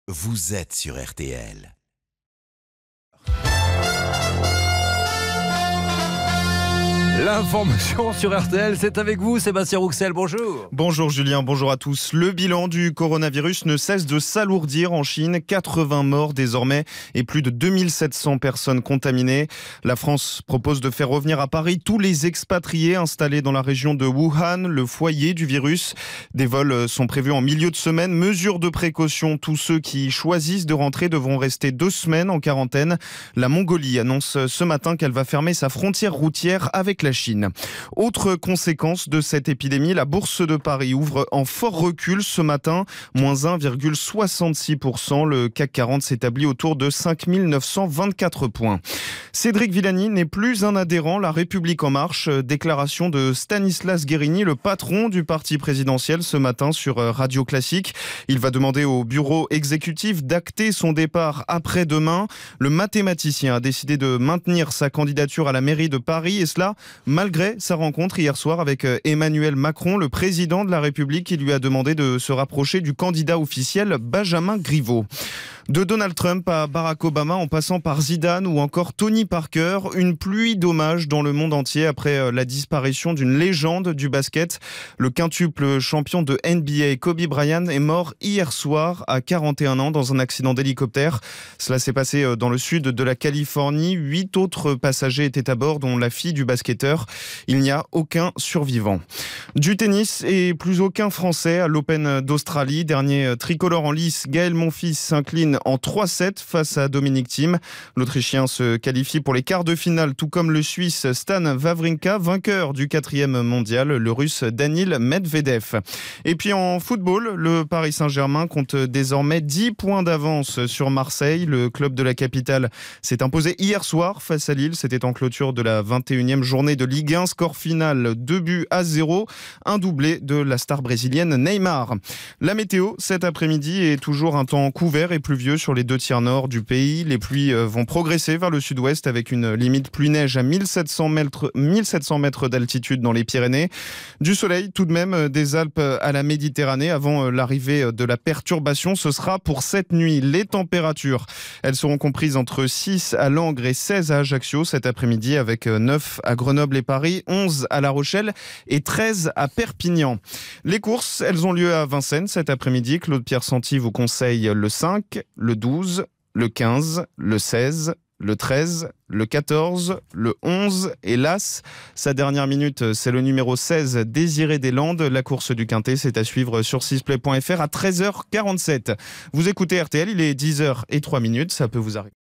Vous êtes sur RTL. L'information sur RTL, c'est avec vous, Sébastien Rouxel, bonjour. Bonjour Julien, bonjour à tous. Le bilan du coronavirus ne cesse de s'alourdir en Chine. 80 morts désormais et plus de 2700 personnes contaminées. La France propose de faire revenir à Paris tous les expatriés installés dans la région de Wuhan, le foyer du virus. Des vols sont prévus en milieu de semaine. Mesure de précaution, tous ceux qui choisissent de rentrer devront rester 2 semaines en quarantaine. La Mongolie annonce ce matin qu'elle va fermer sa frontière routière avec la Chine. Autre conséquence de cette épidémie, la bourse de Paris ouvre en fort recul ce matin, moins 1,66%. Le CAC 40 s'établit autour de 5 924 points. Cédric Villani n'est plus un adhérent. La République en marche. Déclaration de Stanislas Guerini, le patron du parti présidentiel, ce matin sur Radio Classique. Il va demander au bureau exécutif d'acter son départ après-demain. Le mathématicien a décidé de maintenir sa candidature à la mairie de Paris, et cela malgré sa rencontre hier soir avec Emmanuel Macron, le président de la République, qui lui a demandé de se rapprocher du candidat officiel Benjamin Griveaux. De Donald Trump à Barack Obama, en passant par Zidane ou encore Tony Parker, une pluie d'hommages dans le monde entier après la disparition d'une légende du basket. Le quintuple champion de NBA, Kobe Bryant, est mort hier soir à 41 ans dans un accident d'hélicoptère. Cela s'est passé dans le sud de la Californie. 8 autres passagers étaient à bord, dont la fille du basketteur. Il n'y a aucun survivant. Du tennis et plus aucun Français à l'Open d'Australie. Dernier tricolore en lice, Gaël Monfils s'incline en 3-7 face à Dominic Thiem. L'Autrichien se qualifie pour les quarts de finale, tout comme le Suisse Stan Wawrinka, vainqueur du 4e mondial, le Russe Danil Medvedev. Et puis en football, le Paris Saint-Germain compte désormais 10 points d'avance sur Marseille. Le club de la capitale s'est imposé hier soir face à Lille. C'était en clôture de la 21e journée de Ligue 1. Score final 2-0, un doublé de la star brésilienne Neymar. La météo cet après-midi est toujours un temps couvert et pluvieux sur les 2 tiers nord du pays. Les pluies vont progresser vers le sud-ouest avec une limite pluie-neige à 1700 mètres d'altitude dans les Pyrénées. Du soleil tout de même des Alpes à la Méditerranée avant l'arrivée de la perturbation. Ce sera pour cette nuit. Les températures, elles seront comprises entre 6 à Langres et 16 à Ajaccio cet après-midi, avec 9 à Grenoble et Paris, 11 à La Rochelle et 13 à Perpignan. Les courses, elles ont lieu à Vincennes cet après-midi. Claude-Pierre Santi vous conseille le 5, le 12, le 15, le 16, le 13, le 14, le 11 et l'As. Sa dernière minute, c'est le numéro 16, Désiré des Landes. La course du Quintet, c'est à suivre sur 6play.fr à 13h47. Vous écoutez RTL, il est 10h03, ça peut vous arriver.